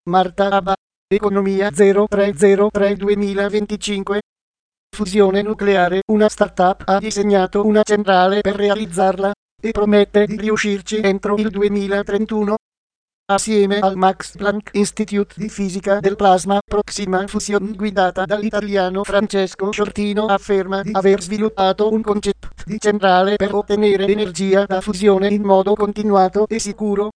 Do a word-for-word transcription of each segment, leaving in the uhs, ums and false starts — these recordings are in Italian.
Marta Abba, Economia zero tre zero tre duemilaventicinque. Fusione nucleare. Una startup ha disegnato una centrale per realizzarla e promette di riuscirci entro il duemilatrentuno. Assieme al Max Planck Institute di Fisica del Plasma, Proxima Fusion, guidata dall'italiano Francesco Ciortino, afferma di aver sviluppato un concetto di centrale per ottenere energia da fusione in modo continuato e sicuro.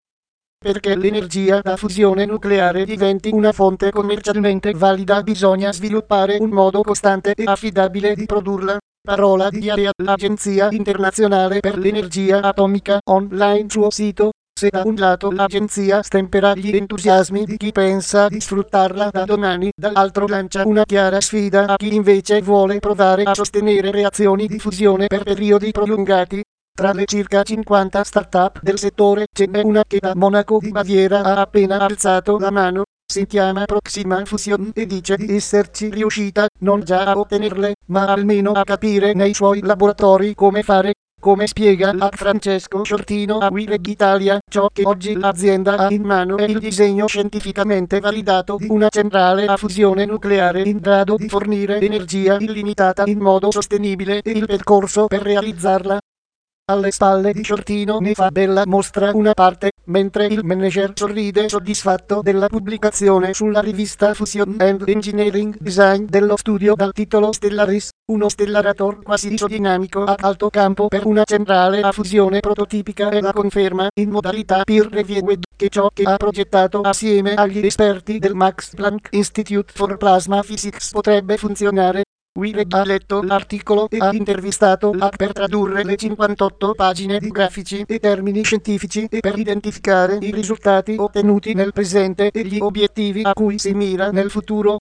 Perché l'energia da fusione nucleare diventi una fonte commercialmente valida, bisogna sviluppare un modo costante e affidabile di produrla. Parola di Area, l'Agenzia Internazionale per l'Energia Atomica, online suo sito. Se da un lato l'agenzia stempera gli entusiasmi di chi pensa di sfruttarla da domani, dall'altro lancia una chiara sfida a chi invece vuole provare a sostenere reazioni di fusione per periodi prolungati. Tra le circa cinquanta start-up del settore ce n'è una che da Monaco di Baviera ha appena alzato la mano. Si chiama Proxima Fusion e dice di esserci riuscita non già a ottenerle, ma almeno a capire nei suoi laboratori come fare. Come spiega a Francesco Ciortino a WIREG Italia, ciò che oggi l'azienda ha in mano è il disegno scientificamente validato di una centrale a fusione nucleare in grado di fornire energia illimitata in modo sostenibile e il percorso per realizzarla. Alle spalle di Ciortino ne fa bella mostra una parte, mentre il manager sorride soddisfatto della pubblicazione sulla rivista Fusion and Engineering Design dello studio dal titolo Stellaris, uno stellarator quasi isodinamico ad alto campo per una centrale a fusione prototipica, e la conferma, in modalità peer reviewed, che ciò che ha progettato assieme agli esperti del Max Planck Institute for Plasma Physics potrebbe funzionare. WIREG ha letto l'articolo e ha intervistato l'A P per tradurre le cinquantotto pagine di grafici e termini scientifici e per identificare i risultati ottenuti nel presente e gli obiettivi a cui si mira nel futuro.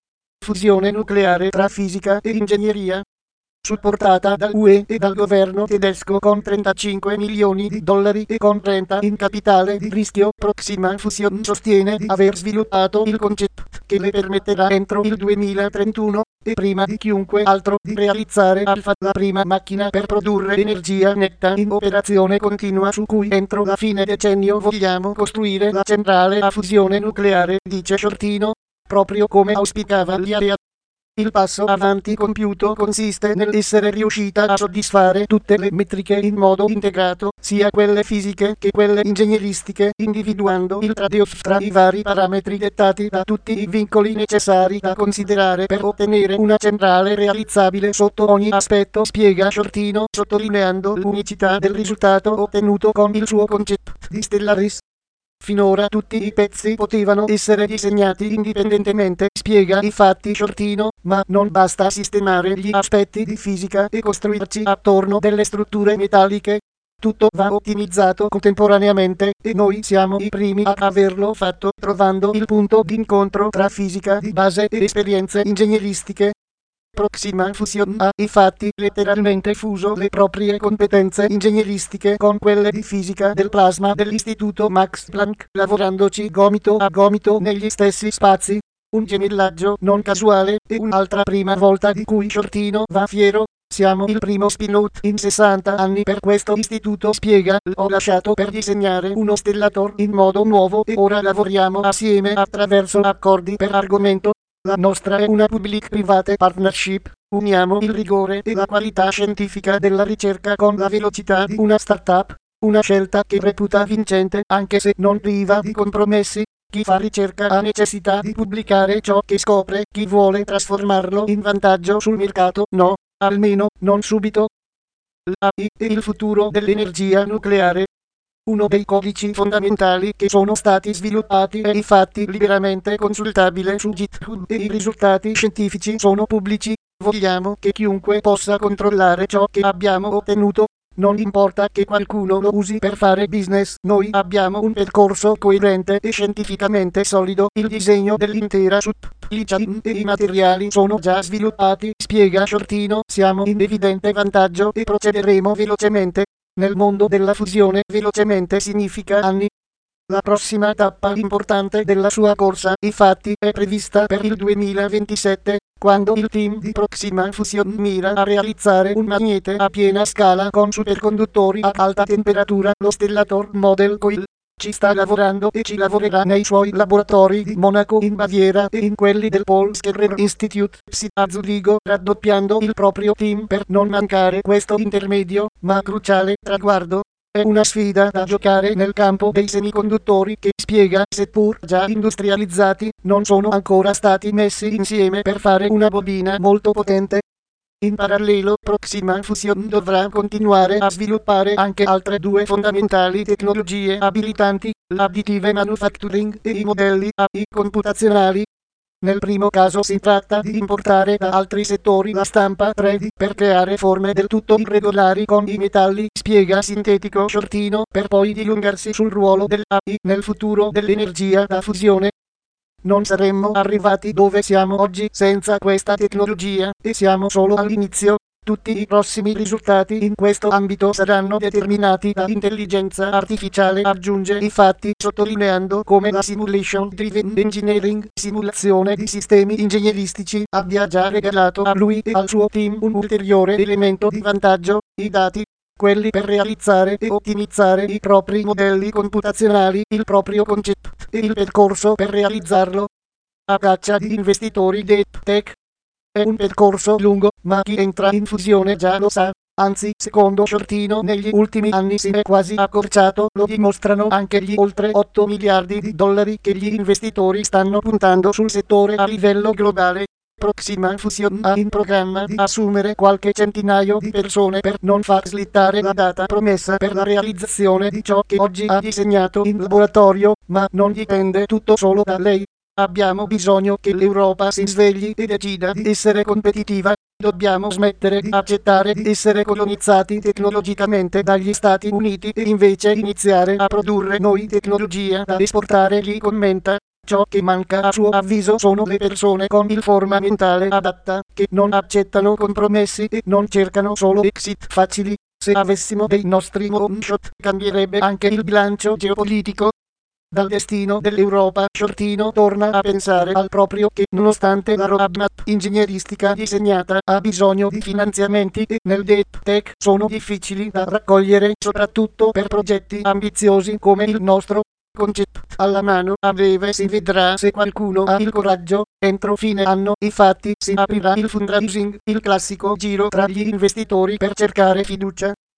Fusione nucleare tra fisica e ingegneria. Supportata dall'U E e dal governo tedesco con trentacinque milioni di dollari e con trenta in capitale di rischio, Proxima Fusion sostiene di aver sviluppato il concetto che le permetterà entro il duemilatrentuno, e prima di chiunque altro, di realizzare Alpha, la prima macchina per produrre energia netta in operazione continua su cui entro la fine decennio vogliamo costruire la centrale a fusione nucleare, dice Ciortino, proprio come auspicava l'I A. Il passo avanti compiuto consiste nell'essere riuscita a soddisfare tutte le metriche in modo integrato, sia quelle fisiche che quelle ingegneristiche, individuando il trade-off tra i vari parametri dettati da tutti i vincoli necessari da considerare per ottenere una centrale realizzabile sotto ogni aspetto, spiega Ciortino, sottolineando l'unicità del risultato ottenuto con il suo concetto di Stellaris. Finora tutti i pezzi potevano essere disegnati indipendentemente, spiega infatti Ciortino, ma non basta sistemare gli aspetti di fisica e costruirci attorno delle strutture metalliche. Tutto va ottimizzato contemporaneamente, e noi siamo i primi a averlo fatto, trovando il punto d'incontro tra fisica di base e esperienze ingegneristiche. Proxima Fusion ha infatti letteralmente fuso le proprie competenze ingegneristiche con quelle di fisica del plasma dell'Istituto Max Planck, lavorandoci gomito a gomito negli stessi spazi. Un gemellaggio non casuale, e un'altra prima volta di cui Ciortino va fiero. Siamo il primo spin-out in sessanta anni per questo istituto, spiega. L'ho lasciato per disegnare uno stellator in modo nuovo e ora lavoriamo assieme attraverso accordi per argomento. La nostra è una public-private partnership, uniamo il rigore e la qualità scientifica della ricerca con la velocità di una startup, una scelta che reputa vincente anche se non priva di compromessi. Chi fa ricerca ha necessità di pubblicare ciò che scopre, chi vuole trasformarlo in vantaggio sul mercato no, almeno non subito. L'A I e il futuro dell'energia nucleare. Uno dei codici fondamentali che sono stati sviluppati è infatti liberamente consultabile su GitHub e i risultati scientifici sono pubblici. Vogliamo che chiunque possa controllare ciò che abbiamo ottenuto. Non importa che qualcuno lo usi per fare business, noi abbiamo un percorso coerente e scientificamente solido. Il disegno dell'intera supply chain e i materiali sono già sviluppati, spiega Ciortino. Siamo in evidente vantaggio e procederemo velocemente. Nel mondo della fusione velocemente significa anni. La prossima tappa importante della sua corsa, infatti, è prevista per il duemilaventisette, quando il team di Proxima Fusion mira a realizzare un magnete a piena scala con superconduttori a alta temperatura, lo Stellator Model Coil. ci sta lavorando e ci lavorerà nei suoi laboratori di Monaco, in Baviera e in quelli del Paul Scherrer Institute a Zurigo, raddoppiando il proprio team per non mancare questo intermedio, ma cruciale, traguardo. È una sfida da giocare nel campo dei semiconduttori che, spiega, seppur già industrializzati, non sono ancora stati messi insieme per fare una bobina molto potente. In parallelo, Proxima Fusion dovrà continuare a sviluppare anche altre due fondamentali tecnologie abilitanti, l'additive manufacturing e i modelli A I computazionali. Nel primo caso si tratta di importare da altri settori la stampa tre D per creare forme del tutto irregolari con i metalli, spiega Sintetico Shortino, per poi dilungarsi sul ruolo dell'A I nel futuro dell'energia da fusione. Non saremmo arrivati dove siamo oggi senza questa tecnologia, e siamo solo all'inizio. Tutti i prossimi risultati in questo ambito saranno determinati da intelligenza artificiale, aggiunge infatti, sottolineando come la Simulation Driven Engineering, simulazione di sistemi ingegneristici, abbia già regalato a lui e al suo team un ulteriore elemento di vantaggio: i dati. Quelli per realizzare e ottimizzare i propri modelli computazionali, il proprio concetto e il percorso per realizzarlo. A caccia di investitori deep tech. È un percorso lungo, ma chi entra in fusione già lo sa. Anzi, secondo Shortino, negli ultimi anni si è quasi accorciato, lo dimostrano anche gli oltre otto miliardi di dollari che gli investitori stanno puntando sul settore a livello globale. Proxima Fusion ha in programma di assumere qualche centinaio di persone per non far slittare la data promessa per la realizzazione di ciò che oggi ha disegnato in laboratorio, ma non dipende tutto solo da lei. Abbiamo bisogno che l'Europa si svegli e decida di essere competitiva. Dobbiamo smettere di accettare di essere colonizzati tecnologicamente dagli Stati Uniti e invece iniziare a produrre noi tecnologia da esportare, gli commenta. Ciò che manca a suo avviso sono le persone con il forma mentale adatta, che non accettano compromessi e non cercano solo exit facili. Se avessimo dei nostri moonshot, cambierebbe anche il bilancio geopolitico. Dal destino dell'Europa, Shortino torna a pensare al proprio che, nonostante la roadmap ingegneristica disegnata, ha bisogno di finanziamenti e nel deep tech sono difficili da raccogliere, soprattutto per progetti ambiziosi come il nostro. Concetto alla mano, a breve si vedrà se qualcuno ha il coraggio. Entro fine anno, infatti, si aprirà il fundraising, il classico giro tra gli investitori per cercare fiducia.